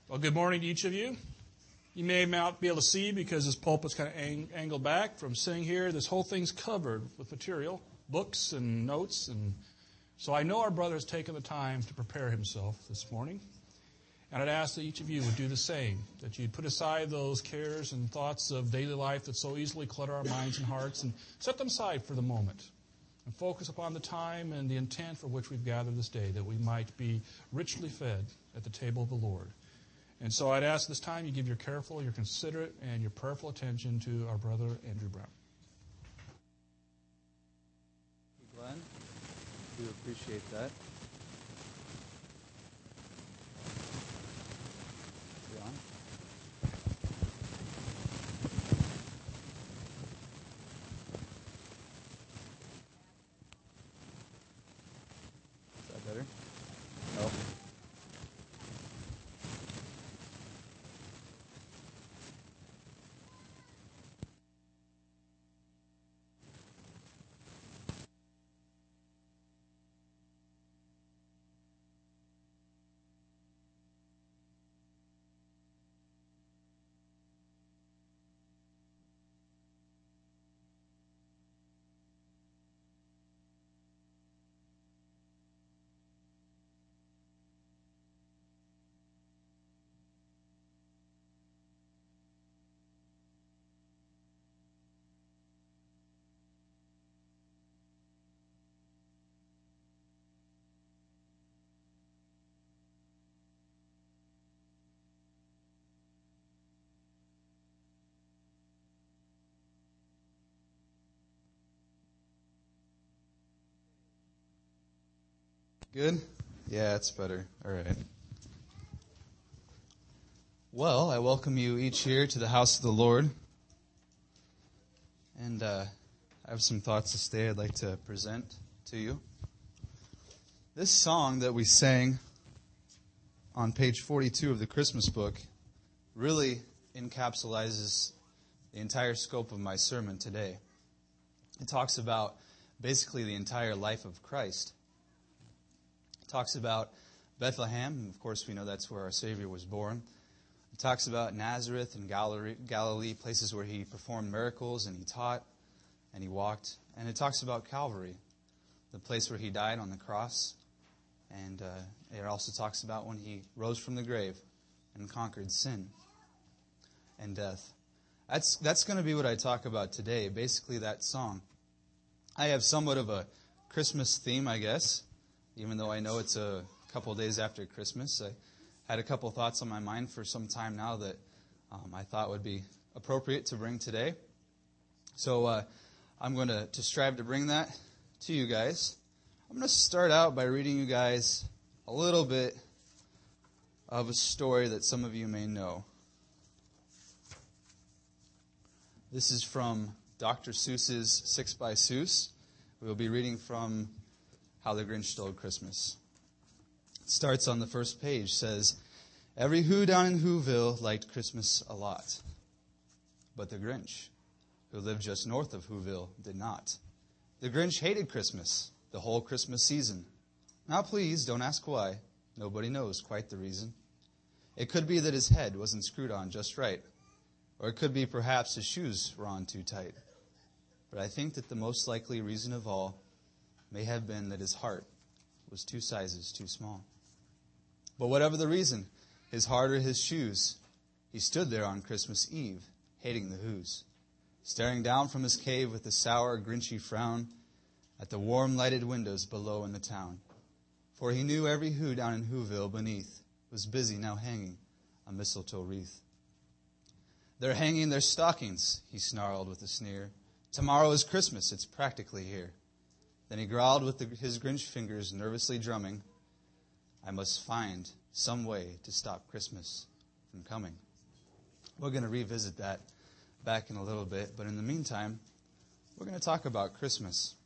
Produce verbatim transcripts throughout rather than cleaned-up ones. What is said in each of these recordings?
Well, good morning to each of you. You may not be able to see because this pulpit's kind of ang- angled back from sitting here. This whole thing's covered with material, books and notes. And so I know our brother has taken the time to prepare himself this morning. And I'd ask that each of you would do the same, that you'd put aside those cares and thoughts of daily life that so easily clutter our minds and hearts and set them aside for the moment and focus upon the time and the intent for which we've gathered this day, that we might be richly fed at the table of the Lord. And so I'd ask this time you give your careful, your considerate, and your prayerful attention to our brother Andrew Brown. Glenn, we do appreciate that. John? Is that better? No. Good? Yeah, it's better. All right. Well, I welcome you each here to the house of the Lord. And uh, I have some thoughts this day I'd like to present to you. This song that we sang on page forty-two of the Christmas book really encapsulates the entire scope of my sermon today. It talks about basically the entire life of Christ. It talks about Bethlehem, and of course we know that's where our Savior was born. It talks about Nazareth and Galilee, places where he performed miracles and he taught and he walked. And it talks about Calvary, the place where he died on the cross. And uh, it also talks about when he rose from the grave and conquered sin and death. That's, that's going to be what I talk about today, basically that song. I have somewhat of a Christmas theme, I guess. Even though I know it's a couple of days after Christmas, I had a couple of thoughts on my mind for some time now that um, I thought would be appropriate to bring today. So uh, I'm going to, to strive to bring that to you guys. I'm going to start out by reading you guys a little bit of a story that some of you may know. This is from Doctor Seuss's Six by Seuss. We'll be reading from How the Grinch Stole Christmas. It starts on the first page. Says, every Who down in Whoville liked Christmas a lot. But the Grinch, who lived just north of Whoville, did not. The Grinch hated Christmas, the whole Christmas season. Now please, don't ask why. Nobody knows quite the reason. It could be that his head wasn't screwed on just right. Or it could be perhaps his shoes were on too tight. But I think that the most likely reason of all may have been that his heart was two sizes too small. But whatever the reason, his heart or his shoes, he stood there on Christmas Eve, hating the Whos, staring down from his cave with a sour, grinchy frown at the warm lighted windows below in the town. For he knew every Who down in Whoville beneath was busy now hanging a mistletoe wreath. They're hanging their stockings, he snarled with a sneer. Tomorrow is Christmas, it's practically here. Then he growled with the, his Grinch fingers nervously drumming, I must find some way to stop Christmas from coming. We're going to revisit that back in a little bit, but in the meantime, we're going to talk about Christmas.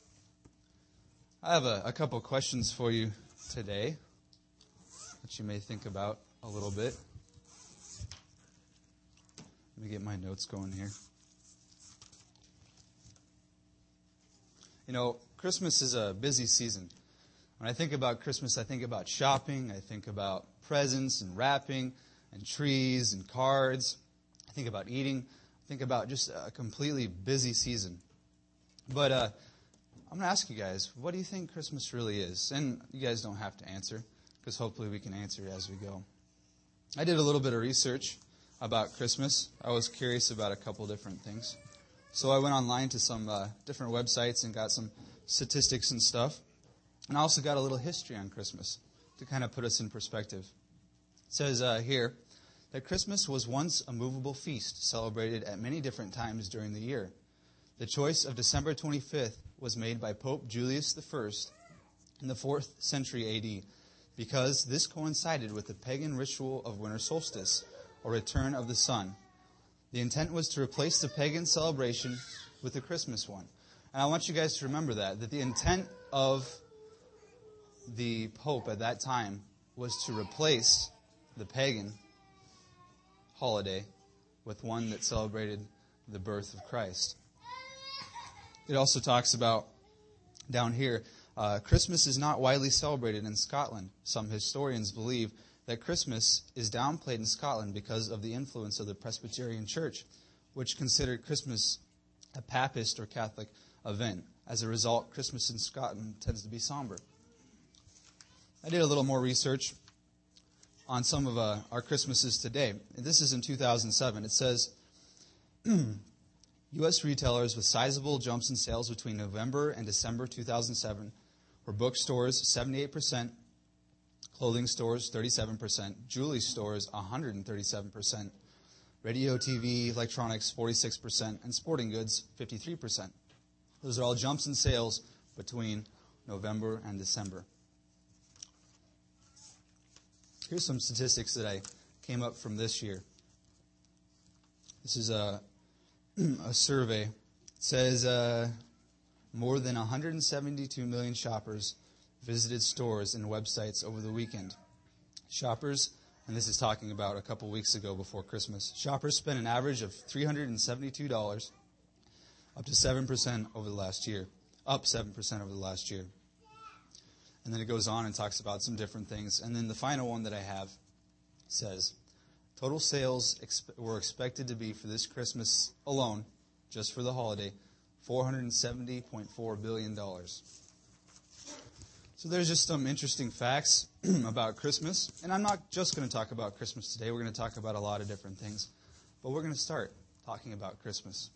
I have a, a couple questions for you today that you may think about a little bit. Let me get my notes going here. You know, Christmas is a busy season. When I think about Christmas, I think about shopping, I think about presents and wrapping, and trees and cards. I think about eating. I think about just a completely busy season. But uh, I'm going to ask you guys, what do you think Christmas really is? And you guys don't have to answer, because hopefully we can answer as we go. I did a little bit of research about Christmas. I was curious about a couple different things. So I went online to some uh, different websites and got some statistics and stuff. And I also got a little history on Christmas to kind of put us in perspective. It says uh, here that Christmas was once a movable feast celebrated at many different times during the year. The choice of December twenty-fifth was made by Pope Julius the First in the fourth century A D because this coincided with the pagan ritual of winter solstice, or return of the sun. The intent was to replace the pagan celebration with the Christmas one. And I want you guys to remember that, that the intent of the Pope at that time was to replace the pagan holiday with one that celebrated the birth of Christ. It also talks about, down here, uh, Christmas is not widely celebrated in Scotland. Some historians believe that Christmas is downplayed in Scotland because of the influence of the Presbyterian Church, which considered Christmas a papist or Catholic event. As a result, Christmas in Scotland tends to be somber. I did a little more research on some of uh, our Christmases today. This is in two thousand seven. It says, U S retailers with sizable jumps in sales between November and December two thousand seven were bookstores seventy-eight percent, clothing stores thirty-seven percent, jewelry stores one hundred thirty-seven percent, radio, T V, electronics forty-six percent, and sporting goods fifty-three percent. Those are all jumps in sales between November and December. Here's some statistics that I came up from this year. This is a a survey. It says uh, more than one hundred seventy-two million shoppers visited stores and websites over the weekend. Shoppers, and this is talking about a couple weeks ago before Christmas, shoppers spent an average of three hundred seventy-two dollars, up to seven percent over the last year, up seven percent over the last year. And then it goes on and talks about some different things. And then the final one that I have says, total sales expe- were expected to be for this Christmas alone, just for the holiday, four hundred seventy point four billion dollars. So there's just some interesting facts about Christmas. And I'm not just going to talk about Christmas today. We're going to talk about a lot of different things. But we're going to start talking about Christmas.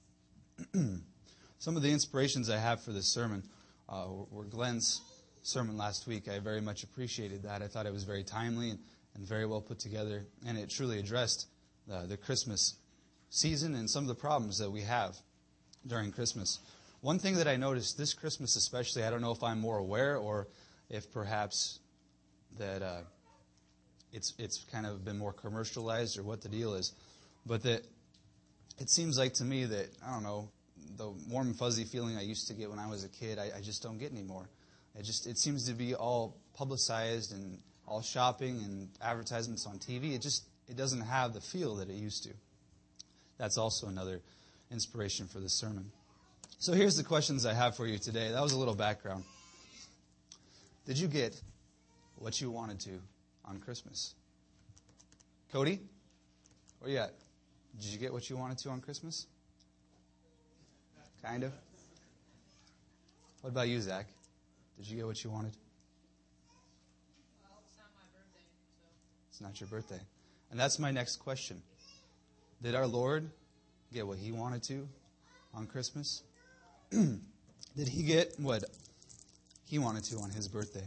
Some of the inspirations I have for this sermon uh, were Glenn's sermon last week. I very much appreciated that. I thought it was very timely and and very well put together, and it truly addressed the, the Christmas season and some of the problems that we have during Christmas. One thing that I noticed this Christmas especially, I don't know if I'm more aware or if perhaps that uh, it's it's kind of been more commercialized or what the deal is, but that it seems like to me that, I don't know, the warm and fuzzy feeling I used to get when I was a kid, I, I just don't get anymore. It just it seems to be all publicized and all shopping and advertisements on T V. It just it doesn't have the feel that it used to. That's also another inspiration for this sermon. So here's the questions I have for you today. That was a little background. Did you get what you wanted to on Christmas? Cody? Where you at? Did you get what you wanted to on Christmas? Kind of. What about you, Zach? Did you get what you wanted? It's not your birthday. And that's my next question. Did our Lord get what he wanted to on Christmas? Did he get what he wanted to on his birthday?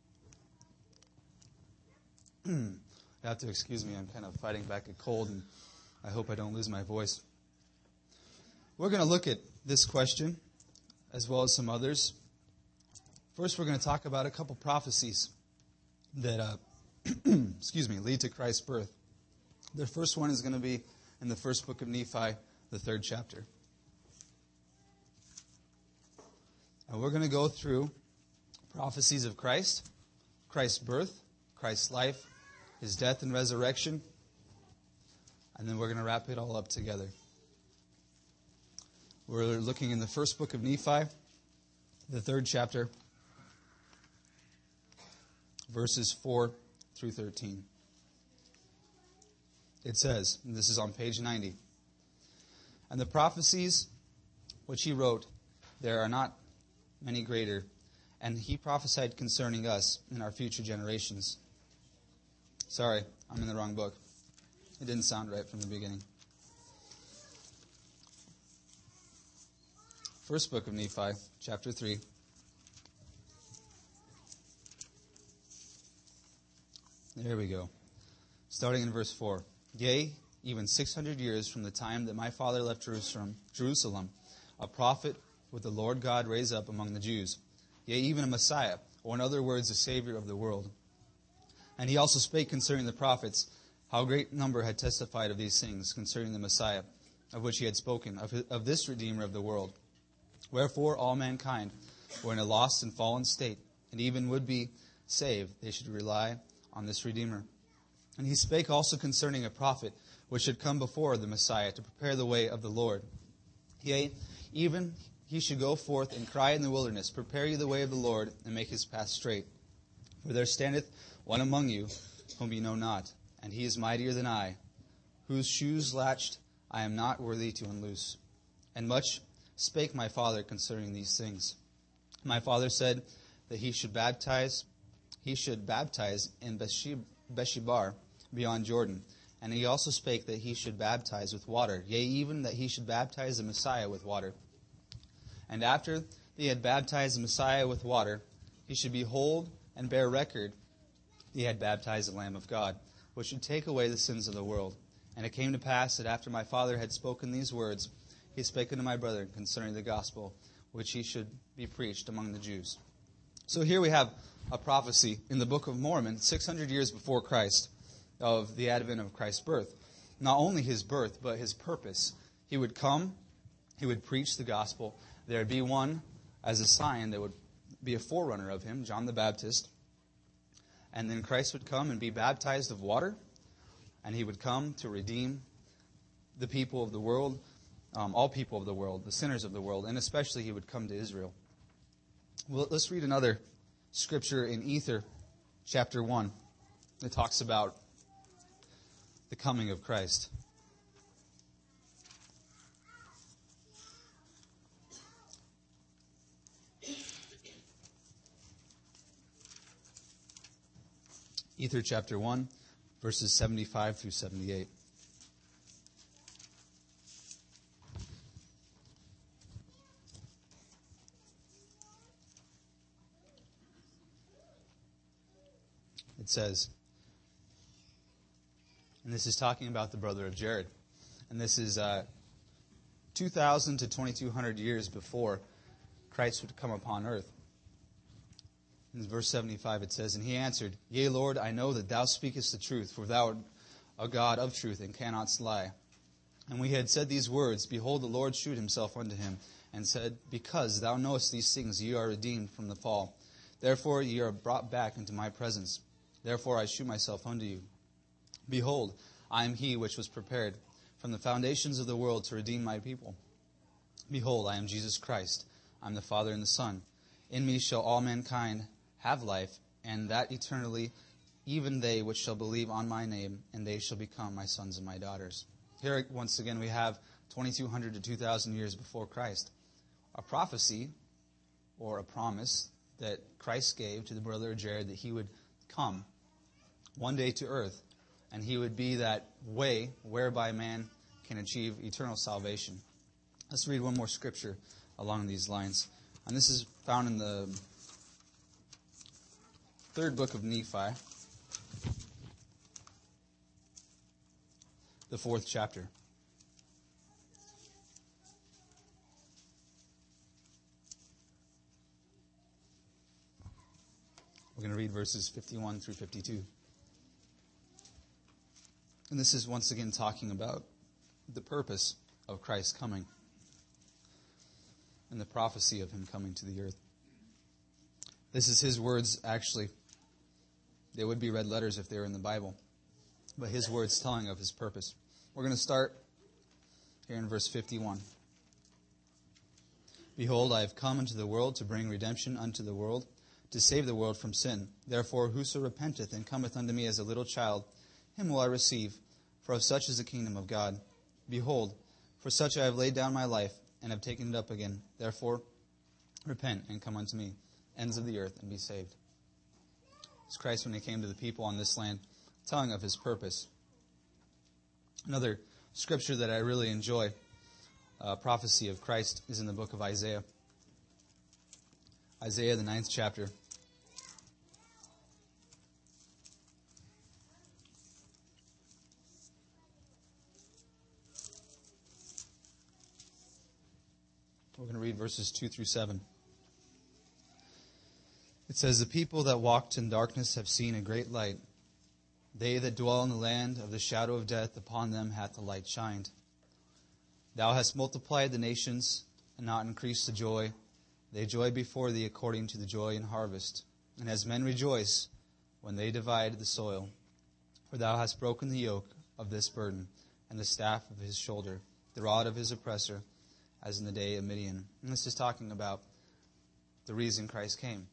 You have to excuse me. I'm kind of fighting back a cold, and I hope I don't lose my voice. We're going to look at this question as well as some others. First, we're going to talk about a couple prophecies that uh, excuse me, lead to Christ's birth. The first one is going to be in the first book of Nephi, the third chapter. And we're going to go through prophecies of Christ, Christ's birth, Christ's life, his death and resurrection, and then we're going to wrap it all up together. We're looking in the first book of Nephi, the third chapter, verses four through thirteen. it says, and this is on page ninety, "And the prophecies which he wrote, there are not many greater, and he prophesied concerning us in our future generations." Sorry, I'm in the wrong book. It didn't sound right from the beginning. First book of Nephi, chapter three. There we go. Starting in verse four. "Yea, even six hundred years from the time that my father left Jerusalem, Jerusalem, a prophet would the Lord God raise up among the Jews, yea, even a Messiah, or in other words, a Savior of the world. And he also spake concerning the prophets, how great number had testified of these things concerning the Messiah, of which he had spoken, of, of this Redeemer of the world. Wherefore all mankind were in a lost and fallen state, and even would be saved, they should rely on this Redeemer. And he spake also concerning a prophet, which should come before the Messiah, to prepare the way of the Lord. Yea, even he should go forth and cry in the wilderness, Prepare ye the way of the Lord, and make his path straight. For there standeth one among you, whom ye know not, and he is mightier than I, whose shoes latched I am not worthy to unloose. And much spake my father concerning these things. My father said that he should baptize, he should baptize in Beshebar beyond Jordan. And he also spake that he should baptize with water, yea, even that he should baptize the Messiah with water. And after he had baptized the Messiah with water, he should behold and bear record he had baptized the Lamb of God, which should take away the sins of the world. And it came to pass that after my father had spoken these words, he spake unto my brother concerning the gospel, which he should be preached among the Jews. So here we have a prophecy in the Book of Mormon, six hundred years before Christ, of the advent of Christ's birth. Not only his birth, but his purpose. He would come, he would preach the gospel. There would be one as a sign that would be a forerunner of him, John the Baptist. And then Christ would come and be baptized of water, and he would come to redeem the people of the world, um, all people of the world, the sinners of the world, and especially he would come to Israel. Well, let's read another scripture in Ether, chapter one. It talks about the coming of Christ. Ether chapter one, verses seventy-five through seventy-eight. It says, and this is talking about the brother of Jared, and this is uh, two thousand to twenty-two hundred years before Christ would come upon earth. In verse seventy-five it says, And he answered, Yea, Lord, I know that thou speakest the truth, for thou art a God of truth, and cannot lie. And we had said these words, Behold, the Lord shewed himself unto him, and said, Because thou knowest these things, ye are redeemed from the fall. Therefore ye are brought back into my presence. Therefore I shew myself unto you. Behold, I am he which was prepared from the foundations of the world to redeem my people. Behold, I am Jesus Christ. I am the Father and the Son. In me shall all mankind have life, and that eternally, even they which shall believe on my name, and they shall become my sons and my daughters. Here, once again, we have twenty-two hundred to two thousand years before Christ. A prophecy, or a promise, that Christ gave to the brother of Jared that he would come one day to earth, and he would be that way whereby man can achieve eternal salvation. Let's read one more scripture along these lines. And this is found in the third book of Nephi, the fourth chapter. We're going to read verses fifty-one through fifty-two. And this is once again talking about the purpose of Christ coming and the prophecy of him coming to the earth. This is his words, actually. They would be red letters if they were in the Bible. But his words telling of his purpose. We're going to start here in verse fifty-one. Behold, I have come into the world to bring redemption unto the world, to save the world from sin. Therefore, whoso repenteth and cometh unto me as a little child, him will I receive. for of such is the kingdom of God. Behold, for such I have laid down my life, and have taken it up again. Therefore, repent and come unto me, ends of the earth, and be saved. It's Christ when he came to the people on this land, telling of his purpose. Another scripture that I really enjoy, uh, prophecy of Christ, is in the book of Isaiah. Isaiah, the ninth chapter. We're going to read verses two through seven. It says, "The people that walked in darkness have seen a great light. They that dwell in the land of the shadow of death, upon them hath the light shined. Thou hast multiplied the nations, and not increased the joy. They joy before thee according to the joy in harvest. And as men rejoice when they divide the soil. For thou hast broken the yoke of this burden, and the staff of his shoulder, the rod of his oppressor, as in the day of Midian." And this is talking about the reason Christ came.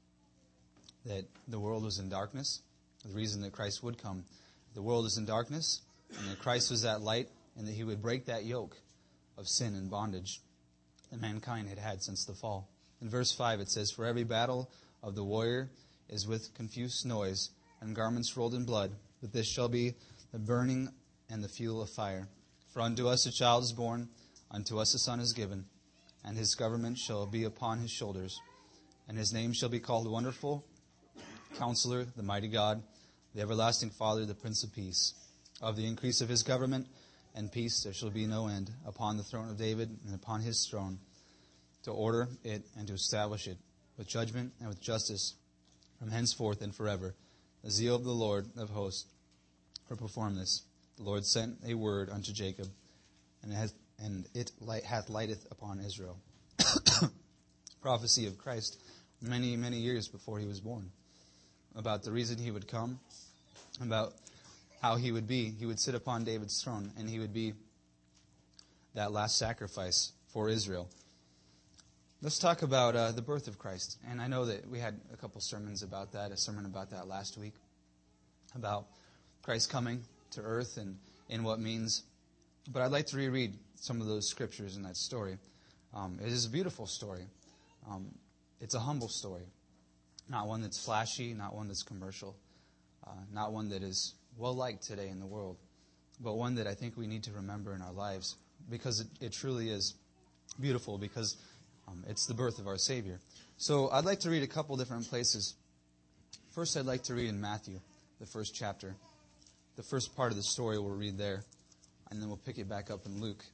That the world was in darkness. The reason that Christ would come. The world is in darkness, and that Christ was that light, and that he would break that yoke of sin and bondage that mankind had had since the fall. In verse five it says, "For every battle of the warrior is with confused noise, and garments rolled in blood, but this shall be the burning and the fuel of fire. For unto us a child is born, unto us a son is given, and his government shall be upon his shoulders. And his name shall be called Wonderful, Counselor, the Mighty God, the Everlasting Father, the Prince of Peace. Of the increase of his government and peace there shall be no end, upon the throne of David and upon his throne, to order it and to establish it with judgment and with justice from henceforth and forever. The zeal of the Lord of hosts will perform this. The Lord sent a word unto Jacob, and it hath, and it light, hath lighteth upon Israel." Prophecy of Christ many, many years before he was born, about the reason he would come, about how he would be. He would sit upon David's throne, and he would be that last sacrifice for Israel. Let's talk about uh, the birth of Christ. And I know that we had a couple sermons about that, a sermon about that last week, about Christ coming to earth and in what means. But I'd like to reread some of those scriptures in that story. Um, it is a beautiful story. Um, it's a humble story. Not one that's flashy, not one that's commercial, uh, not one that is well-liked today in the world, but one that I think we need to remember in our lives, because it, it truly is beautiful, because um, it's the birth of our Savior. So I'd like to read a couple different places. First, I'd like to read in Matthew, the first chapter. The first part of the story we'll read there, and then we'll pick it back up in Luke.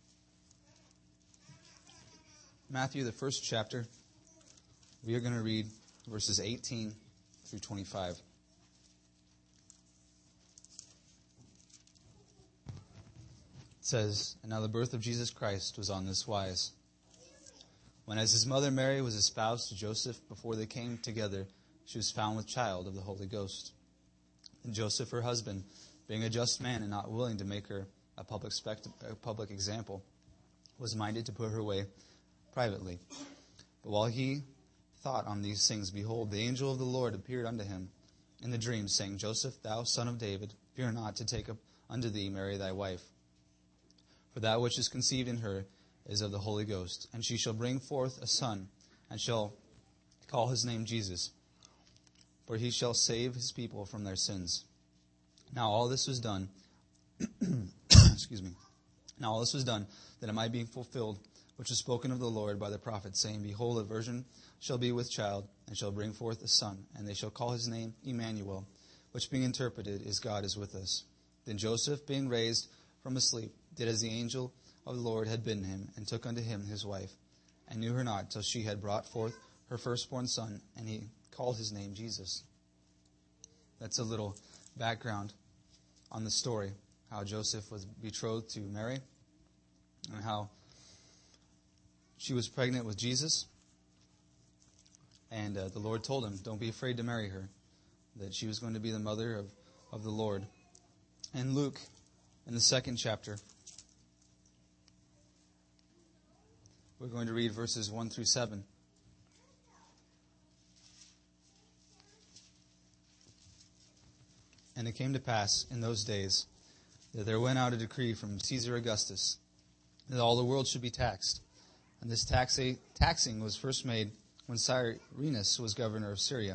Matthew, the first chapter, we are going to read verses eighteen through twenty-five. It says, "And now the birth of Jesus Christ was on this wise. When as his mother Mary was espoused to Joseph, before they came together, she was found with child of the Holy Ghost. And Joseph, her husband, being a just man and not willing to make her a public spect- a public example, was minded to put her away privately. But while he thought on these things, behold, the angel of the Lord appeared unto him in the dream, saying, Joseph, thou son of David, fear not to take up unto thee Mary thy wife. For that which is conceived in her is of the Holy Ghost. And she shall bring forth a son, and shall call his name Jesus. For he shall save his people from their sins. Now all this was done, excuse me, now all this was done, that it might be fulfilled, which was spoken of the Lord by the prophet, saying, Behold, a virgin shall be with child, and shall bring forth a son, and they shall call his name Emmanuel, which being interpreted is God is with us. Then Joseph, being raised from asleep, did as the angel of the Lord had bidden him, and took unto him his wife, and knew her not till she had brought forth her firstborn son, and he called his name Jesus. That's a little background on the story, how Joseph was betrothed to Mary, and how she was pregnant with Jesus. And uh, the Lord told him, don't be afraid to marry her, that she was going to be the mother of, of the Lord. And Luke, in the second chapter, we're going to read verses one through seven. And it came to pass in those days that there went out a decree from Caesar Augustus that all the world should be taxed. And this taxa- taxing was first made when Cyrenius was governor of Syria.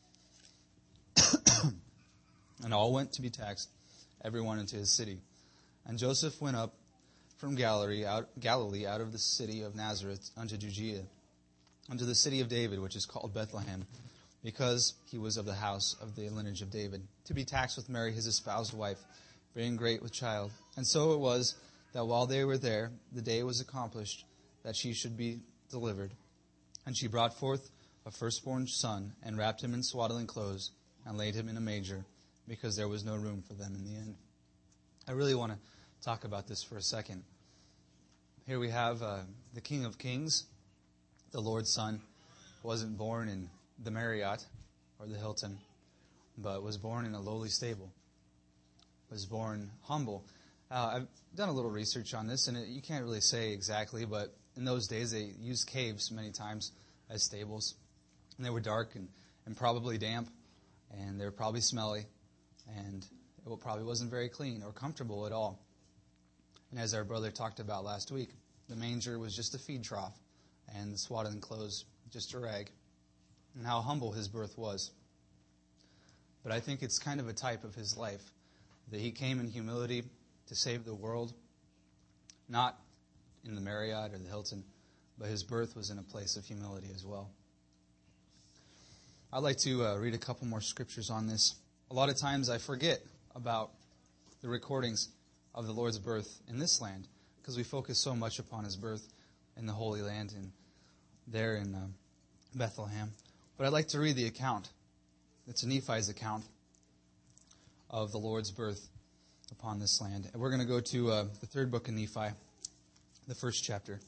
And all went to be taxed, everyone into his city. And Joseph went up from Galilee out, Galilee out of the city of Nazareth unto Judea, unto the city of David, which is called Bethlehem, because he was of the house of the lineage of David, to be taxed with Mary his espoused wife, being great with child. And so it was that while they were there, the day was accomplished that she should be delivered. And she brought forth a firstborn son, and wrapped him in swaddling clothes, and laid him in a manger, because there was no room for them in the inn. I really want to talk about this for a second. Here we have uh, the King of Kings, the Lord's Son, wasn't born in the Marriott or the Hilton, but was born in a lowly stable, was born humble. Uh, I've done a little research on this, and it, you can't really say exactly, but in those days they used caves many times as stables. And they were dark and, and probably damp, and they were probably smelly, and it probably wasn't very clean or comfortable at all. And as our brother talked about last week, the manger was just a feed trough, and the swaddling clothes just a rag, and how humble his birth was. But I think it's kind of a type of his life, that he came in humility to save the world, not in the Marriott or the Hilton, but his birth was in a place of humility as well. I'd like to uh, read a couple more scriptures on this. A lot of times I forget about the recordings of the Lord's birth in this land because we focus so much upon his birth in the Holy Land and there in uh, Bethlehem. But I'd like to read the account. It's Nephi's account of the Lord's birth upon this land. And we're going to go to uh, the third book of Nephi, the first chapter.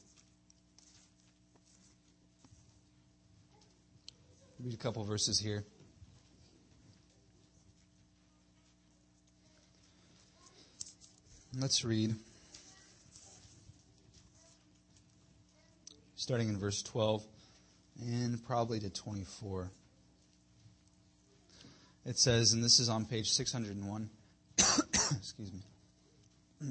Read a couple verses here. Let's read, starting in verse twelve and probably to twenty-four. It says, and this is on page six hundred one, excuse me.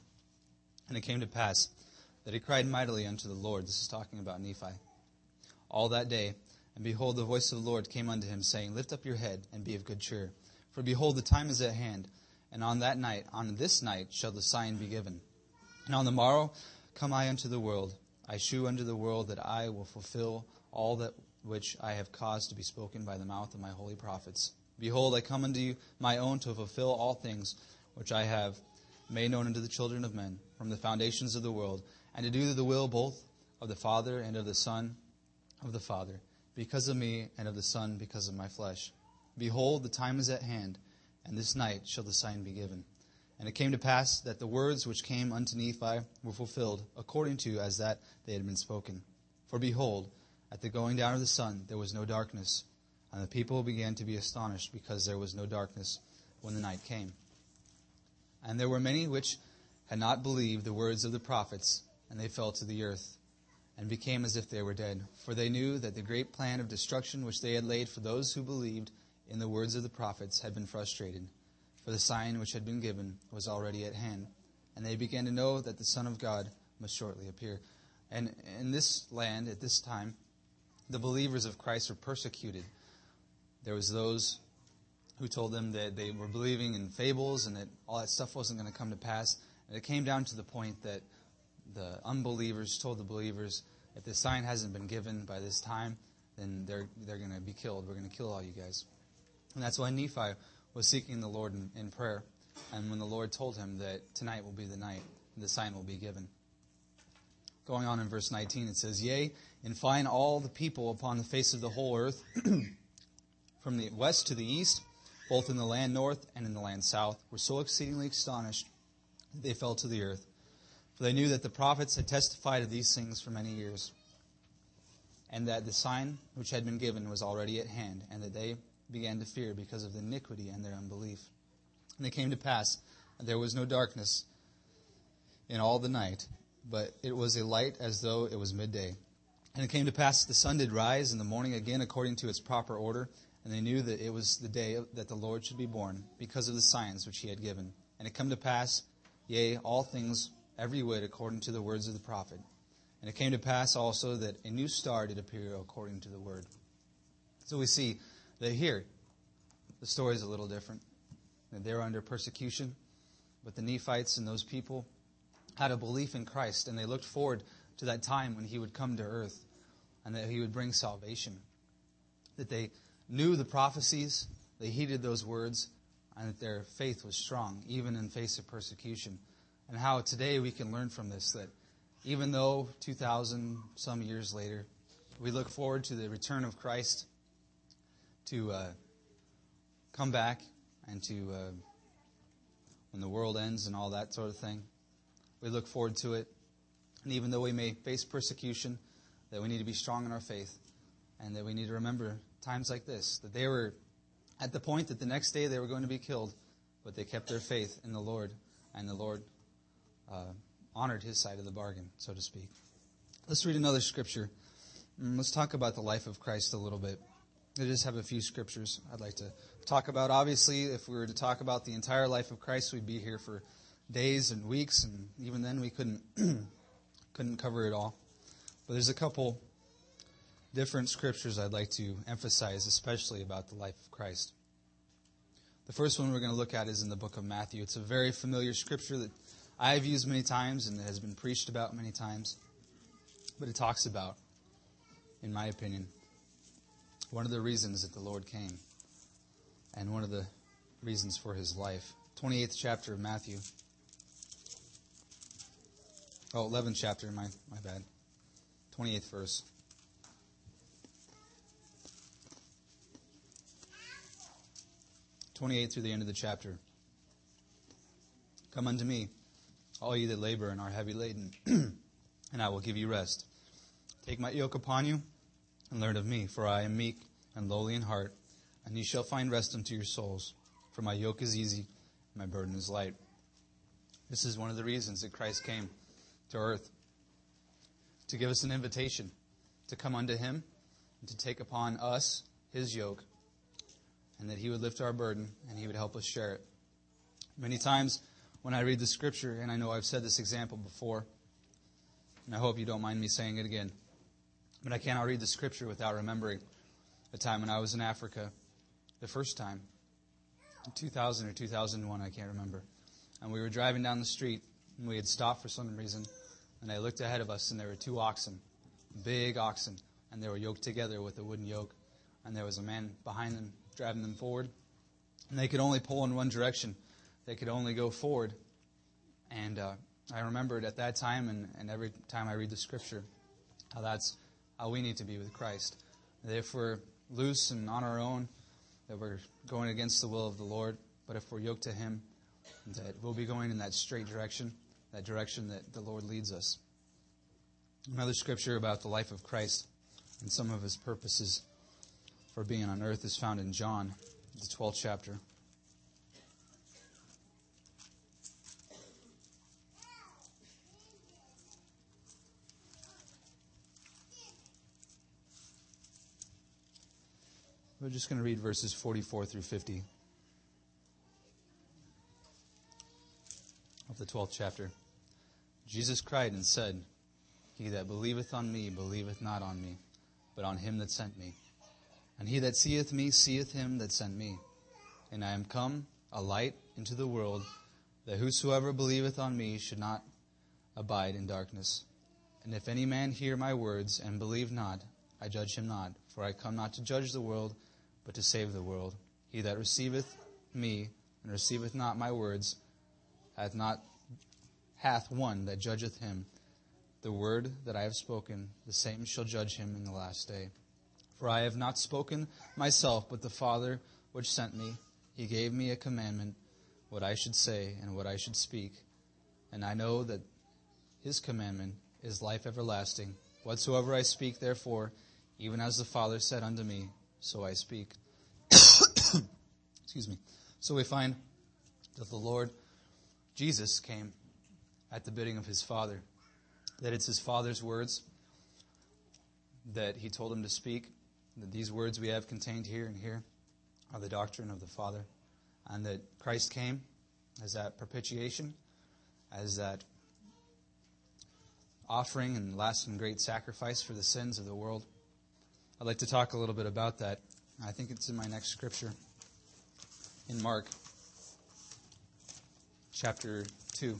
And it came to pass that he cried mightily unto the Lord. This is talking about Nephi. All that day, and behold, the voice of the Lord came unto him, saying, Lift up your head, and be of good cheer. For behold, the time is at hand, and on that night, on this night, shall the sign be given. And on the morrow come I unto the world. I shew unto the world that I will fulfill all that which I have caused to be spoken by the mouth of my holy prophets. Behold, I come unto you, my own, to fulfill all things which I have made known unto the children of men from the foundations of the world, and to do the will both of the Father and of the Son of the Father, because of me, and of the Son because of my flesh. Behold, the time is at hand, and this night shall the sign be given. And it came to pass that the words which came unto Nephi were fulfilled, according to as that they had been spoken. For behold, at the going down of the sun there was no darkness, and the people began to be astonished, because there was no darkness when the night came. And there were many which had not believed the words of the prophets, and they fell to the earth, and became as if they were dead. For they knew that the great plan of destruction which they had laid for those who believed in the words of the prophets had been frustrated. For the sign which had been given was already at hand. And they began to know that the Son of God must shortly appear. And in this land, at this time, the believers of Christ were persecuted. There was those who told them that they were believing in fables and that all that stuff wasn't going to come to pass. And it came down to the point that the unbelievers told the believers, if the sign hasn't been given by this time, then they're they're going to be killed. We're going to kill all you guys. And that's why Nephi was seeking the Lord in, in prayer. And when the Lord told him that tonight will be the night, the sign will be given. Going on in verse nineteen, it says, Yea, in fine, all the people upon the face of the whole earth, from the west to the east, both in the land north and in the land south, were so exceedingly astonished that they fell to the earth. For they knew that the prophets had testified of these things for many years, and that the sign which had been given was already at hand, and that they began to fear because of the iniquity and their unbelief. And it came to pass that there was no darkness in all the night, but it was a light as though it was midday. And it came to pass that the sun did rise in the morning again according to its proper order, and they knew that it was the day that the Lord should be born, because of the signs which he had given. And it come to pass, yea, all things every whit according to the words of the prophet. And it came to pass also that a new star did appear according to the word. So we see that here, the story is a little different. That they're under persecution, but the Nephites and those people had a belief in Christ, and they looked forward to that time when he would come to earth and that he would bring salvation. That they knew the prophecies, they heeded those words, and that their faith was strong, even in face of persecution. And how today we can learn from this, that even though two thousand some years later, we look forward to the return of Christ to uh, come back and to, uh, when the world ends and all that sort of thing, we look forward to it. And even though we may face persecution, that we need to be strong in our faith, and that we need to remember times like this, that they were at the point that the next day they were going to be killed, but they kept their faith in the Lord, and the Lord uh, honored his side of the bargain, so to speak. Let's read another scripture. Let's talk about the life of Christ a little bit. I just have a few scriptures I'd like to talk about. Obviously, if we were to talk about the entire life of Christ, we'd be here for days and weeks, and even then we couldn't couldn't cover it all. But there's a couple different scriptures I'd like to emphasize, especially about the life of Christ. The first one we're going to look at is in the book of Matthew. It's a very familiar scripture that I've used many times and has been preached about many times. But it talks about, in my opinion, one of the reasons that the Lord came, and one of the reasons for his life. twenty-eighth chapter of Matthew. Oh, eleventh chapter, my, my bad. twenty-eighth verse. twenty-eight through the end of the chapter. Come unto me, all ye that labor and are heavy laden, and I will give you rest. Take my yoke upon you, and learn of me, for I am meek and lowly in heart, and ye shall find rest unto your souls. For my yoke is easy, and my burden is light. This is one of the reasons that Christ came to earth, to give us an invitation to come unto him, and to take upon us his yoke, and that he would lift our burden, and he would help us share it. Many times when I read the scripture, and I know I've said this example before, and I hope you don't mind me saying it again, but I cannot read the scripture without remembering the time when I was in Africa, the first time, in two thousand or two thousand one, I can't remember. And we were driving down the street, and we had stopped for some reason, and I looked ahead of us, and there were two oxen, big oxen, and they were yoked together with a wooden yoke, and there was a man behind them driving them forward, and they could only pull in one direction. They could only go forward. And uh, I remembered at that time, and, and every time I read the scripture, how that's how we need to be with Christ. That if we're loose and on our own, that we're going against the will of the Lord. But if we're yoked to him, that we'll be going in that straight direction, that direction that the Lord leads us. Another scripture about the life of Christ and some of his purposes for being on earth is found in John, the twelfth chapter. We're just going to read verses forty-four through fifty of the twelfth chapter. Jesus cried and said, He that believeth on me believeth not on me, but on him that sent me. And he that seeth me seeth him that sent me. And I am come a light into the world, that whosoever believeth on me should not abide in darkness. And if any man hear my words and believe not, I judge him not. For I come not to judge the world, but to save the world. He that receiveth me and receiveth not my words hath not hath one that judgeth him. The word that I have spoken, the same shall judge him in the last day. For I have not spoken myself, but the Father which sent me. He gave me a commandment, what I should say and what I should speak. And I know that his commandment is life everlasting. Whatsoever I speak, therefore, even as the Father said unto me, so I speak. Excuse me. So we find that the Lord Jesus came at the bidding of his Father. That it's his Father's words that he told him to speak. That these words we have contained here and here are the doctrine of the Father. And that Christ came as that propitiation, as that offering and last and great sacrifice for the sins of the world. I'd like to talk a little bit about that. I think it's in my next scripture, in Mark chapter two.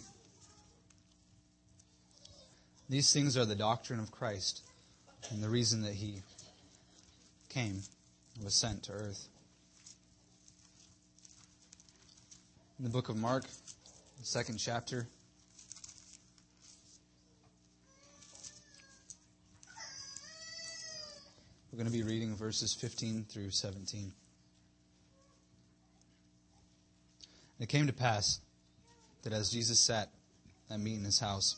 These things are the doctrine of Christ and the reason that he came and was sent to earth. In the book of Mark, the second chapter, we're going to be reading verses fifteen through seventeen. And it came to pass that as Jesus sat at meat in his house,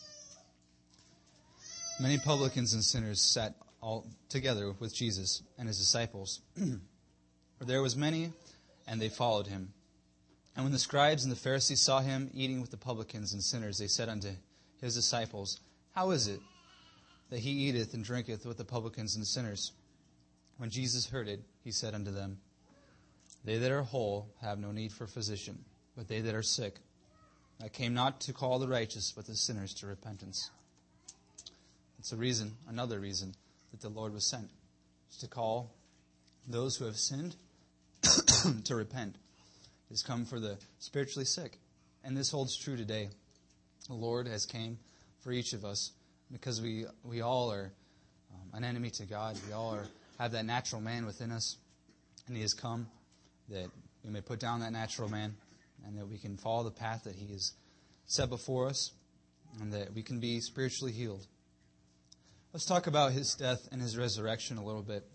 many publicans and sinners sat all together with Jesus and his disciples. For there was many, and they followed him. And when the scribes and the Pharisees saw him eating with the publicans and sinners, they said unto his disciples, How is it that he eateth and drinketh with the publicans and sinners? When Jesus heard it, he said unto them, They that are whole have no need for physician, but they that are sick. I came not to call the righteous, but the sinners to repentance. It's a reason, another reason, that the Lord was sent, is to call those who have sinned to repent. He has come for the spiritually sick. And this holds true today. The Lord has came for each of us because we we all are um, an enemy to God. We all are, have that natural man within us. And he has come that we may put down that natural man and that we can follow the path that he has set before us and that we can be spiritually healed. Let's talk about his death and his resurrection a little bit.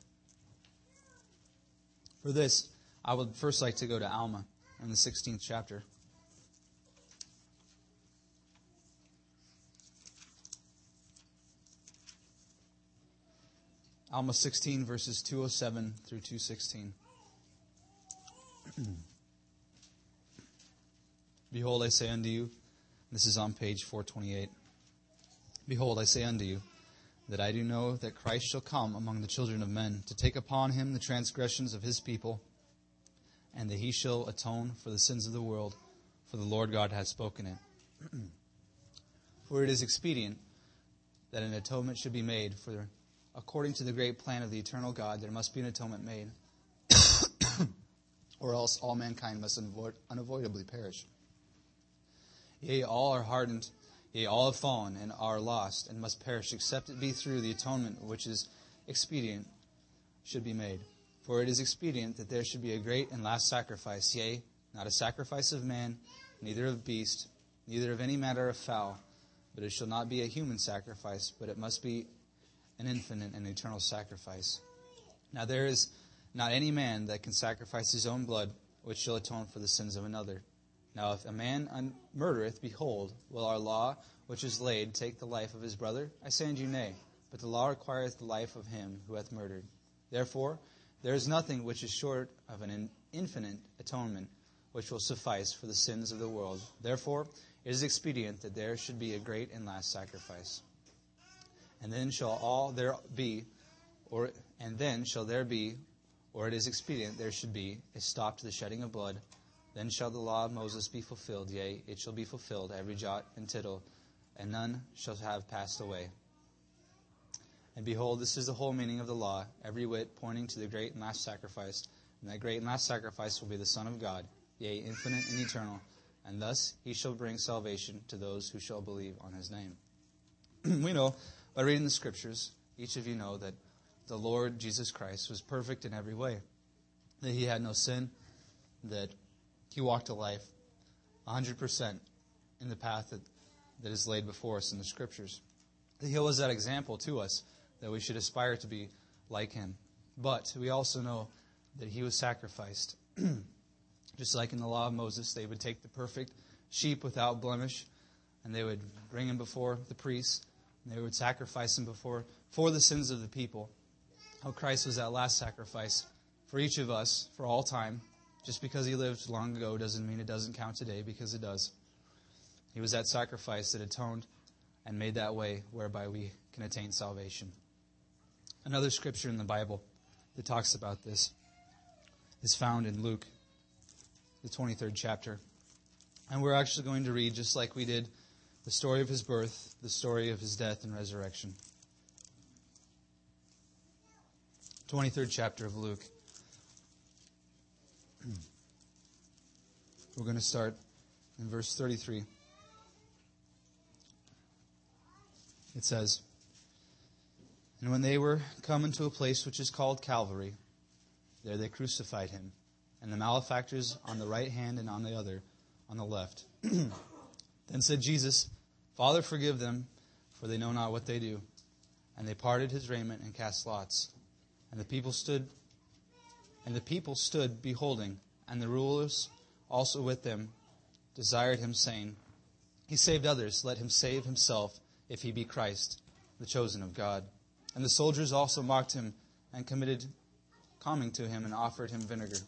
For this, I would first like to go to Alma in the sixteenth chapter. Alma sixteen, verses two oh seven through two sixteen. Behold, I say unto you, this is on page four twenty-eight. Behold, I say unto you, that I do know that Christ shall come among the children of men, to take upon him the transgressions of his people, and that he shall atone for the sins of the world, for the Lord God hath spoken it. For it is expedient that an atonement should be made, for according to the great plan of the eternal God, there must be an atonement made, or else all mankind must unavoidably perish. Yea, all are hardened, yea, all have fallen, and are lost, and must perish, except it be through the atonement which is expedient should be made. For it is expedient that there should be a great and last sacrifice, yea, not a sacrifice of man, neither of beast, neither of any manner of fowl, but it shall not be a human sacrifice, but it must be an infinite and eternal sacrifice. Now there is not any man that can sacrifice his own blood, which shall atone for the sins of another. Now if a man un- murdereth, behold, will our law, which is laid, take the life of his brother? I say unto you, nay, but the law requireth the life of him who hath murdered. Therefore, there is nothing which is short of an in- infinite atonement, which will suffice for the sins of the world. Therefore, it is expedient that there should be a great and last sacrifice. And then shall all there be, or and then shall there be, or it is expedient there should be, a stop to the shedding of blood. Then shall the law of Moses be fulfilled, yea, it shall be fulfilled, every jot and tittle, and none shall have passed away. And behold, this is the whole meaning of the law, every whit pointing to the great and last sacrifice. And that great and last sacrifice will be the Son of God, yea, infinite and eternal. And thus he shall bring salvation to those who shall believe on his name. We know, by reading the Scriptures, each of you know that the Lord Jesus Christ was perfect in every way. That he had no sin, that he walked a life one hundred percent in the path that, that is laid before us in the Scriptures. That he was that example to us, that we should aspire to be like him. But we also know that he was sacrificed. Just like in the law of Moses, they would take the perfect sheep without blemish, and they would bring him before the priests, and they would sacrifice him before for the sins of the people. How Christ was that last sacrifice for each of us, for all time. Just because he lived long ago doesn't mean it doesn't count today, because it does. He was that sacrifice that atoned and made that way whereby we can attain salvation. Another scripture in the Bible that talks about this is found in Luke, the twenty-third chapter. And we're actually going to read, just like we did, the story of his birth, the story of his death and resurrection. twenty-third chapter of Luke. We're going to start in verse thirty-three. It says, "And when they were come into a place which is called Calvary, there they crucified him, and the malefactors on the right hand and on the other on the left. Then said Jesus, Father, forgive them, for they know not what they do. And they parted his raiment and cast lots. And the people stood, and the people stood beholding, and the rulers also with them desired him, saying, He saved others, let him save himself, if he be Christ, the chosen of God. And the soldiers also mocked him, and committed coming to him, and offered him vinegar,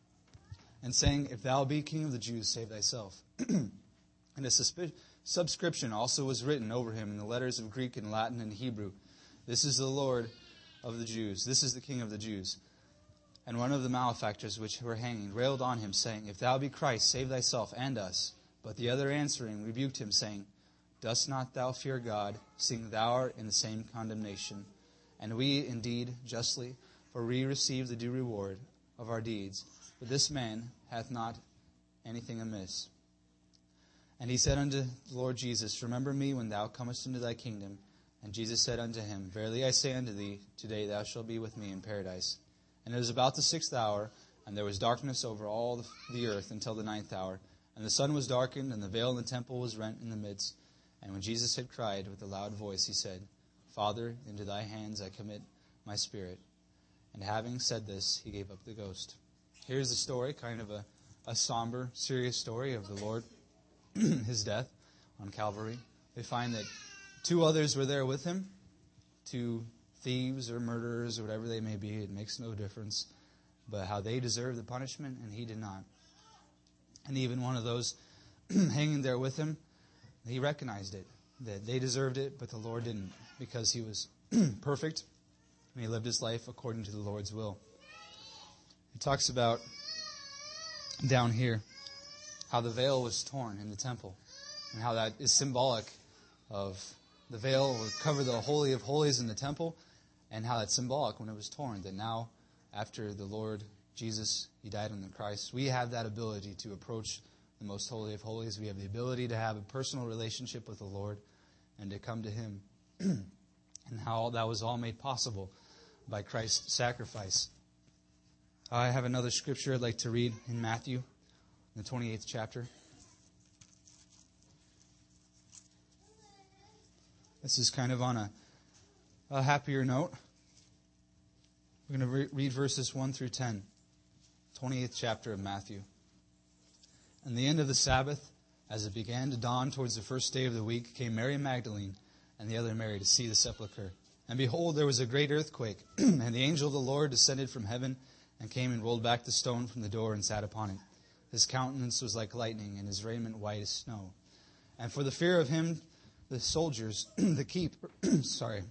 and saying, If thou be king of the Jews, save thyself. And a suspi- subscription also was written over him in the letters of Greek and Latin and Hebrew. This is the Lord of the Jews. This is the King of the Jews. And one of the malefactors which were hanging railed on him, saying, If thou be Christ, save thyself and us. But the other answering rebuked him, saying, Dost not thou fear God, seeing thou art in the same condemnation? And we indeed justly, for we receive the due reward of our deeds. But this man hath not anything amiss. And he said unto the Lord Jesus, Remember me when thou comest into thy kingdom. And Jesus said unto him, Verily I say unto thee, today thou shalt be with me in paradise. And it was about the sixth hour, and there was darkness over all the earth until the ninth hour. And the sun was darkened, and the veil in the temple was rent in the midst. And when Jesus had cried with a loud voice, he said, Father, into thy hands I commit my spirit. And having said this, he gave up the ghost. Here's the story, kind of a, a somber, serious story of the Lord, his death on Calvary. We find that two others were there with him, two thieves or murderers or whatever they may be. It makes no difference. But how they deserved the punishment, and he did not. And even one of those hanging there with him, he recognized it, that they deserved it, but the Lord didn't, because he was perfect, and he lived his life according to the Lord's will. It talks about down here how the veil was torn in the temple, and how that is symbolic of the veil would cover the Holy of Holies in the temple, and how that's symbolic when it was torn, that now, after the Lord Jesus, he died on the Christ, we have that ability to approach the most holy of holies. We have the ability to have a personal relationship with the Lord and to come to him. And how that was all made possible by Christ's sacrifice. I have another scripture I'd like to read in Matthew, in the twenty-eighth chapter. This is kind of on a, a happier note. We're going to re- read verses one through ten. twenty-eighth chapter of Matthew. And the end of the Sabbath, as it began to dawn towards the first day of the week, came Mary Magdalene and the other Mary to see the sepulchre. And behold, there was a great earthquake, and the angel of the Lord descended from heaven and came and rolled back the stone from the door and sat upon it. His countenance was like lightning, and his raiment white as snow. And for the fear of him, the soldiers, the keep, sorry,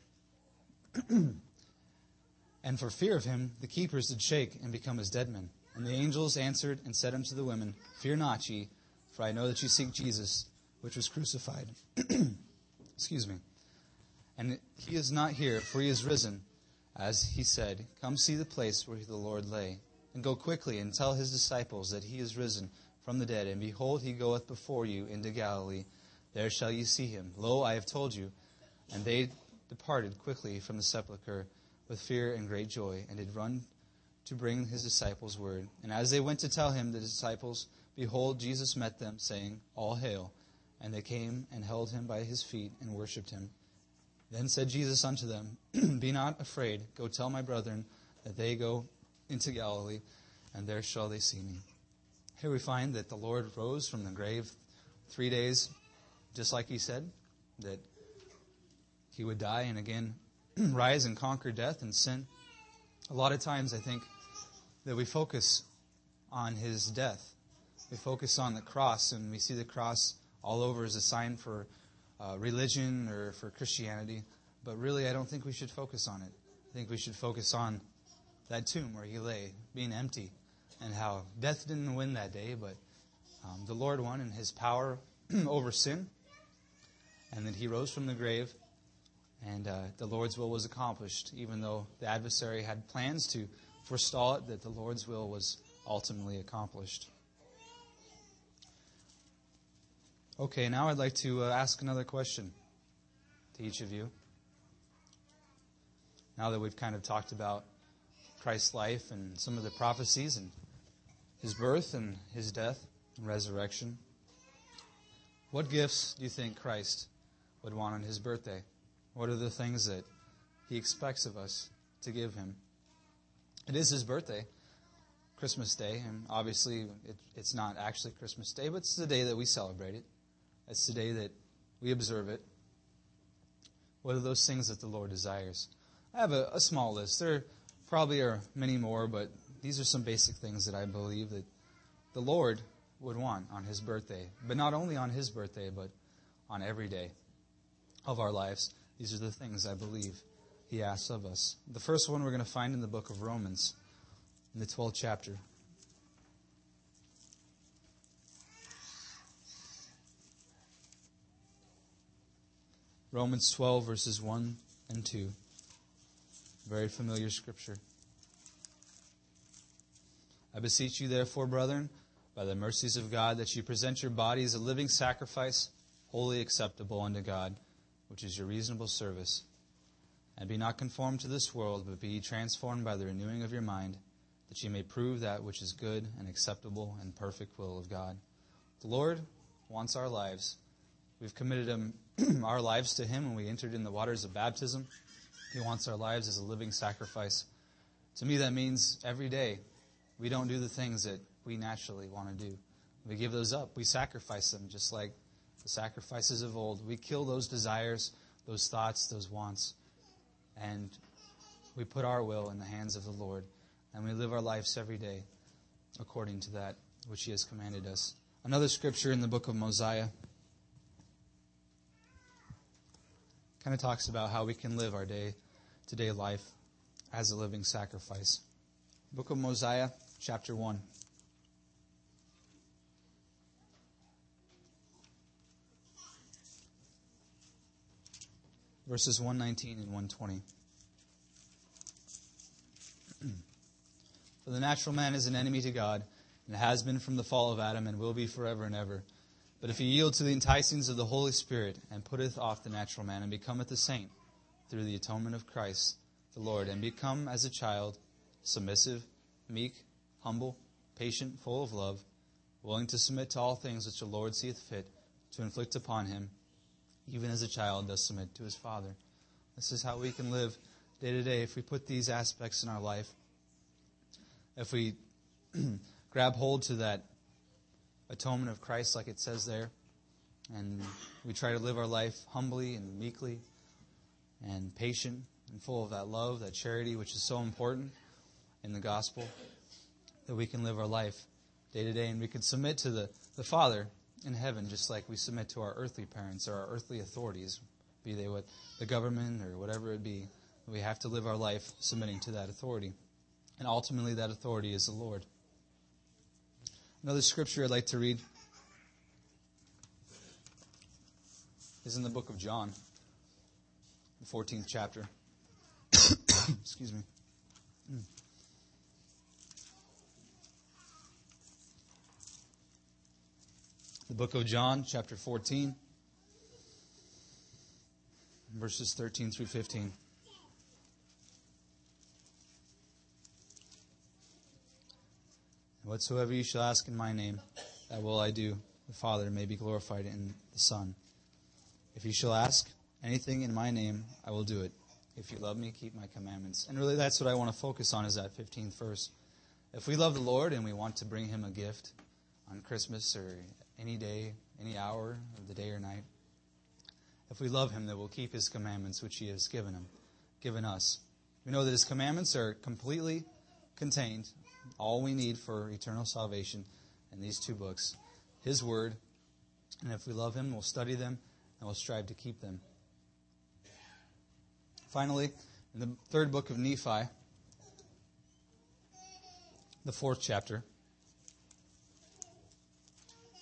and for fear of him, the keepers did shake and become as dead men. And the angels answered and said unto the women, Fear not ye, for I know that ye seek Jesus, which was crucified. Excuse me. And he is not here, for he is risen. As he said, Come see the place where the Lord lay, and go quickly and tell his disciples that he is risen from the dead. And behold, he goeth before you into Galilee. There shall ye see him. Lo, I have told you. And they departed quickly from the sepulchre with fear and great joy, and did run to bring his disciples word. And as they went to tell him, the disciples, behold, Jesus met them, saying, All hail. And they came and held him by his feet and worshipped him. Then said Jesus unto them, Be not afraid. Go tell my brethren that they go into Galilee, and there shall they see me. Here we find that the Lord rose from the grave three days, just like he said, that he would die and again rise and conquer death and sin. A lot of times I think that we focus on his death. We focus on the cross, and we see the cross all over as a sign for uh, religion or for Christianity. But really, I don't think we should focus on it. I think we should focus on that tomb where he lay, being empty, and how death didn't win that day, but um, the Lord won in his power over sin, and that he rose from the grave, and uh, the Lord's will was accomplished, even though the adversary had plans to forestall it, that the Lord's will was ultimately accomplished. Okay, now I'd like to uh, ask another question to each of you. Now that we've kind of talked about Christ's life and some of the prophecies and his birth and his death and resurrection, what gifts do you think Christ would want on his birthday? What are the things that he expects of us to give him? It is his birthday, Christmas Day, and obviously it, it's not actually Christmas Day, but it's the day that we celebrate it. It's the day that we observe it. What are those things that the Lord desires? I have a, a small list. There probably are many more, but these are some basic things that I believe that the Lord would want on his birthday. But not only on his birthday, but on every day of our lives. These are the things I believe he asks of us. The first one we're going to find in the book of Romans, in the twelfth chapter. Romans twelve, verses one and two. Very familiar scripture. I beseech you, therefore, brethren, by the mercies of God, that you present your bodies a living sacrifice, wholly acceptable unto God, which is your reasonable service. And be not conformed to this world, but be ye transformed by the renewing of your mind, that ye may prove that which is good and acceptable and perfect will of God. The Lord wants our lives. We've committed him, our lives to him when we entered in the waters of baptism. He wants our lives as a living sacrifice. To me, that means every day we don't do the things that we naturally want to do. We give those up. We sacrifice them, just like the sacrifices of old. We kill those desires, those thoughts, those wants, and we put our will in the hands of the Lord, and we live our lives every day according to that which he has commanded us. Another scripture in the book of Mosiah kind of talks about how we can live our day-to-day life as a living sacrifice. Book of Mosiah, chapter one. Verses one nineteen and one twenty. For the natural man is an enemy to God, and has been from the fall of Adam, and will be forever and ever. But if he yield to the enticings of the Holy Spirit, and putteth off the natural man, and becometh a saint, through the atonement of Christ the Lord, and become as a child, submissive, meek, humble, patient, full of love, willing to submit to all things which the Lord seeth fit to inflict upon him, even as a child does submit to his father. This is how we can live day to day if we put these aspects in our life. If we grab hold to that atonement of Christ, like it says there, and we try to live our life humbly and meekly and patient and full of that love, that charity, which is so important in the gospel, that we can live our life day to day, and we can submit to the, the Father in heaven just like we submit to our earthly parents or our earthly authorities, be they what the government or whatever it be. We have to live our life submitting to that authority. And ultimately that authority is the Lord. Another scripture I'd like to read is in the book of John, the fourteenth chapter. Excuse me. The book of John, chapter fourteen, verses thirteen through fifteen. Whatsoever you shall ask in my name, that will I do, the Father may be glorified in the Son. If you shall ask anything in my name, I will do it. If you love me, keep my commandments. And really that's what I want to focus on, is that fifteenth verse. If we love the Lord and we want to bring him a gift on Christmas or any day, any hour of the day or night, if we love him, then we'll keep his commandments, which he has given him, given us. We know that his commandments are completely contained, all we need for eternal salvation, in these two books, his word. And if we love him, we'll study them and we'll strive to keep them. Finally, in the third book of Nephi, the fourth chapter,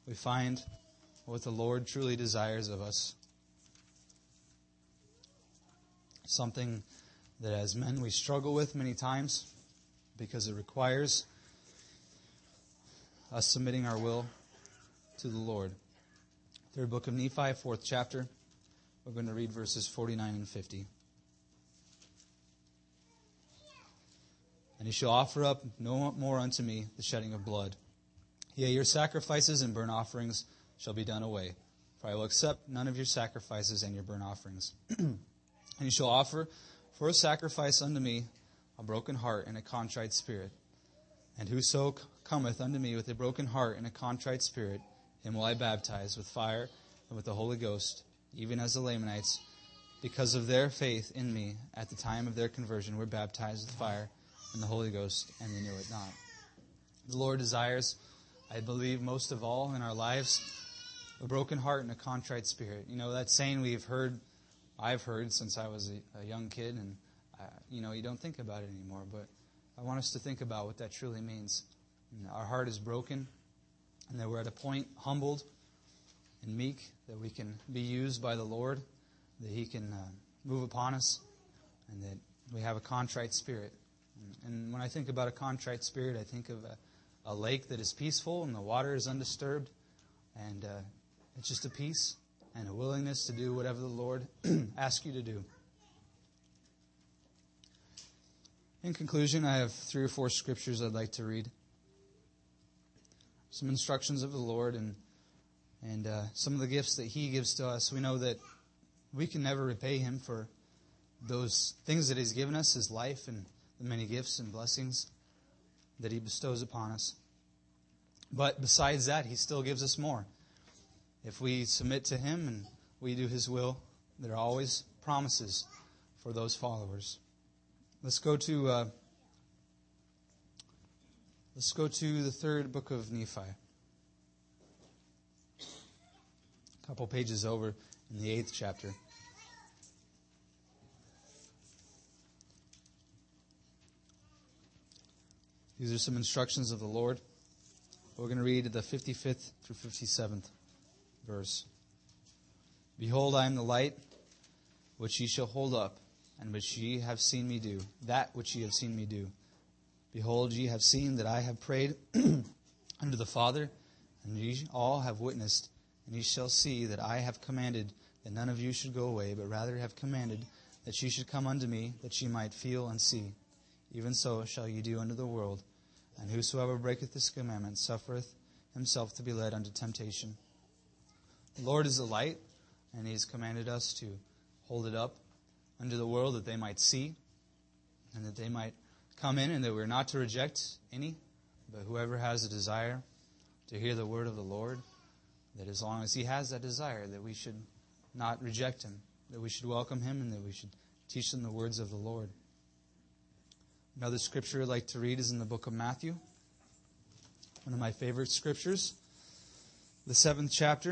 we find what the Lord truly desires of us. Something that as men we struggle with many times because it requires us submitting our will to the Lord. Third book of Nephi, fourth chapter. We're going to read verses forty-nine and fifty. And he shall offer up no more unto me the shedding of blood. Yea, your sacrifices and burnt offerings shall be done away. For I will accept none of your sacrifices and your burnt offerings. And you shall offer for a sacrifice unto me a broken heart and a contrite spirit. And whoso cometh unto me with a broken heart and a contrite spirit, him will I baptize with fire and with the Holy Ghost, even as the Lamanites, because of their faith in me at the time of their conversion, were baptized with fire and the Holy Ghost, and they knew it not. The Lord desires, I believe, most of all in our lives, a broken heart and a contrite spirit. You know, that saying we've heard, I've heard since I was a, a young kid, and, uh, you know, you don't think about it anymore. But I want us to think about what that truly means. And our heart is broken, and that we're at a point humbled and meek, that we can be used by the Lord, that He can uh, move upon us, and that we have a contrite spirit. And, and when I think about a contrite spirit, I think of a, a lake that is peaceful and the water is undisturbed, and uh, it's just a peace and a willingness to do whatever the Lord asks you to do. In conclusion, I have three or four scriptures I'd like to read. Some instructions of the Lord and and uh, some of the gifts that He gives to us. We know that we can never repay Him for those things that He's given us, His life and the many gifts and blessings that He bestows upon us. But besides that, He still gives us more. If we submit to Him and we do His will, there are always promises for those followers. Let's go to uh, let's go to the third book of Nephi. A couple pages over in the eighth chapter. These are some instructions of the Lord. We're going to read the fifty-fifth through fifty-seventh verse. Behold, I am the light which ye shall hold up, and which ye have seen me do, that which ye have seen me do. Behold, ye have seen that I have prayed unto the Father, and ye all have witnessed, and ye shall see that I have commanded that none of you should go away, but rather have commanded that ye should come unto me, that ye might feel and see. Even so shall ye do unto the world. And whosoever breaketh this commandment suffereth himself to be led unto temptation. The Lord is a light, and He has commanded us to hold it up unto the world, that they might see, and that they might come in, and that we're not to reject any, but whoever has a desire to hear the word of the Lord, that as long as he has that desire, that we should not reject him, that we should welcome him, and that we should teach them the words of the Lord. Another scripture I'd like to read is in the book of Matthew, one of my favorite scriptures, the seventh chapter.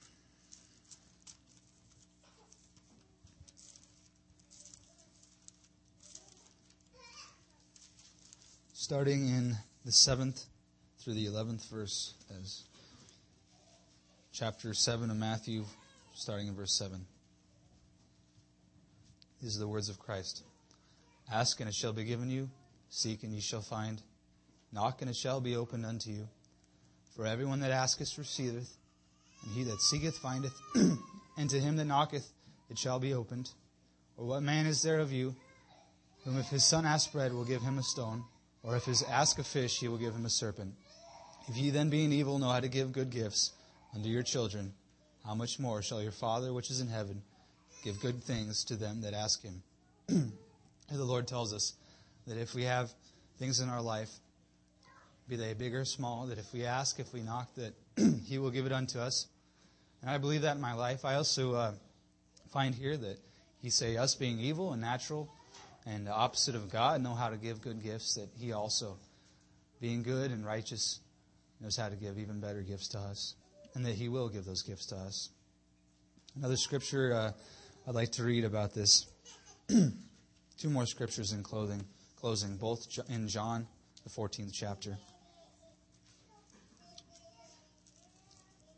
Starting in the seventh through the eleventh verse, as chapter seven of Matthew, starting in verse seven. These are the words of Christ. Ask, and it shall be given you. Seek, and ye shall find. Knock, and it shall be opened unto you. For everyone that asketh receiveth, and he that seeketh findeth, and to him that knocketh it shall be opened. Or what man is there of you, whom if his son ask bread will give him a stone, or if his ask a fish he will give him a serpent? If ye then being evil know how to give good gifts unto your children, how much more shall your Father which is in heaven give good things to them that ask him? The Lord tells us that if we have things in our life, be they big or small, that if we ask, if we knock, that He will give it unto us. And I believe that in my life. I also uh, find here that He say us being evil and natural and the opposite of God know how to give good gifts, that He also, being good and righteous, knows how to give even better gifts to us, and that He will give those gifts to us. Another scripture uh, I'd like to read about this. Two more scriptures in clothing, closing, both in John, the fourteenth chapter.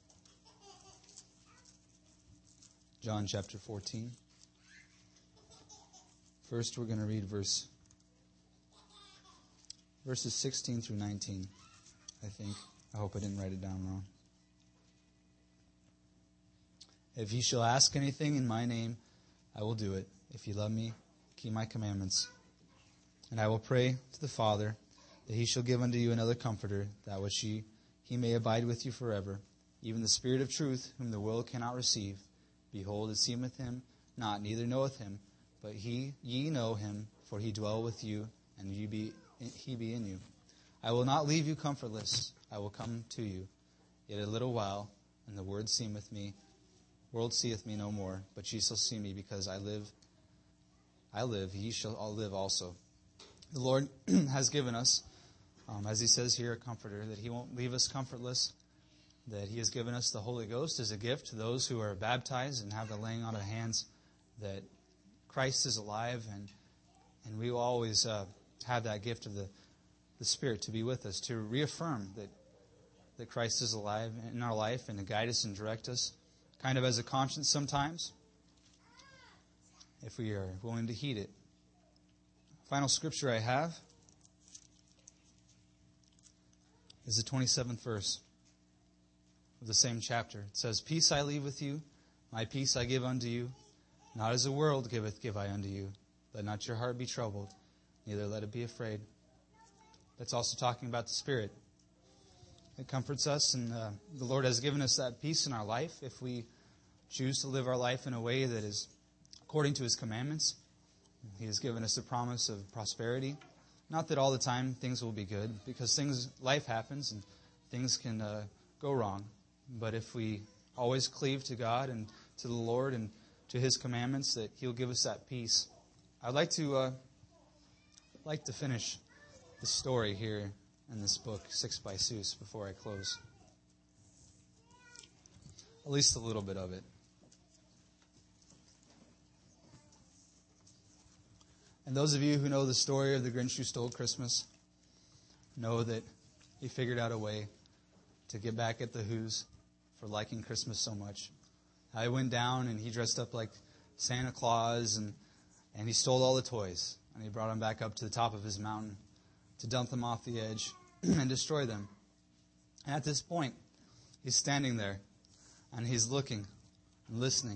John chapter fourteen. First, we're going to read verse verses sixteen through nineteen, I think. I hope I didn't write it down wrong. If ye shall ask anything in my name, I will do it. If ye love me, keep my commandments. And I will pray to the Father, that he shall give unto you another Comforter, that which he, he may abide with you forever, even the Spirit of truth, whom the world cannot receive. Behold, it seemeth him not, neither knoweth him, but he, ye know him, for he dwell with you, and ye be, he be in you. I will not leave you comfortless. I will come to you. Yet a little while, and the word seemeth me, world seeth me no more, but ye shall see me, because I live, I live, ye shall all live also. The Lord has given us, um, as he says here, a comforter, that he won't leave us comfortless, that he has given us the Holy Ghost as a gift to those who are baptized and have the laying on of hands, that Christ is alive, and and we will always uh, have that gift of the, the Spirit to be with us, to reaffirm that, that Christ is alive in our life and to guide us and direct us, kind of as a conscience sometimes, if we are willing to heed it. Final scripture I have is the twenty-seventh verse of the same chapter. It says, Peace I leave with you, my peace I give unto you. Not as the world giveth, give I unto you. Let not your heart be troubled, neither let it be afraid. That's also talking about the Spirit. It comforts us, and uh, the Lord has given us that peace in our life if we choose to live our life in a way that is according to His commandments. He has given us a promise of prosperity. Not that all the time things will be good, because things, life happens and things can uh, go wrong. But if we always cleave to God and to the Lord and to His commandments, that He'll give us that peace. I'd like to uh, like to finish the story here in this book, Six by Seuss, before I close. At least a little bit of it. And those of you who know the story of the Grinch Who Stole Christmas know that he figured out a way to get back at the Who's for liking Christmas so much. I went down and he dressed up like Santa Claus and, and he stole all the toys. And he brought them back up to the top of his mountain to dump them off the edge and destroy them. And at this point, he's standing there and he's looking and listening.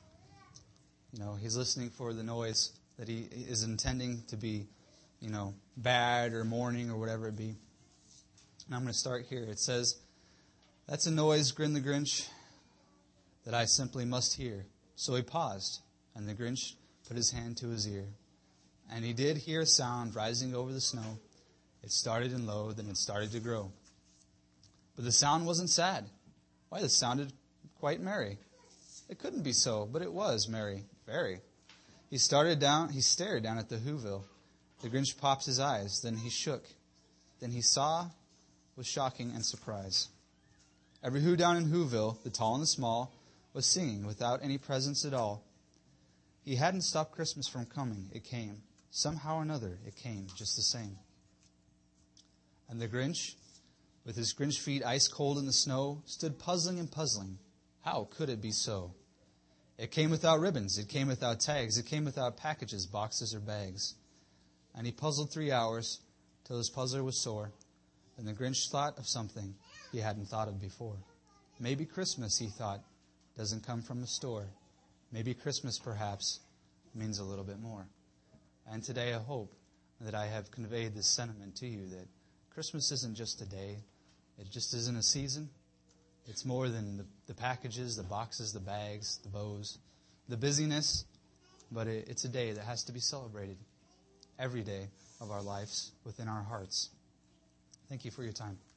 You know, he's listening for the noise that he is intending to be, you know, bad or mourning or whatever it be. And I'm going to start here. It says, "That's a noise, grinned the Grinch, that I simply must hear." So he paused, and the Grinch put his hand to his ear. And he did hear a sound rising over the snow. It started in low, then it started to grow. But the sound wasn't sad. Why, it sounded quite merry. It couldn't be so, but it was merry, very. He started down, he stared down at the Whoville. The Grinch popped his eyes, then he shook. Then he saw with shocking and surprise. Every Who down in Whoville, the tall and the small, was singing without any presents at all. He hadn't stopped Christmas from coming. It came. Somehow or another, it came just the same. And the Grinch, with his Grinch feet ice cold in the snow, stood puzzling and puzzling. How could it be so? It came without ribbons. It came without tags. It came without packages, boxes, or bags. And he puzzled three hours till his puzzler was sore. And the Grinch thought of something he hadn't thought of before. Maybe Christmas, he thought, doesn't come from a store. Maybe Christmas, perhaps, means a little bit more. And today I hope that I have conveyed this sentiment to you, that Christmas isn't just a day. It just isn't a season. It's more than the, the packages, the boxes, the bags, the bows, the busyness. But it, it's a day that has to be celebrated every day of our lives within our hearts. Thank you for your time.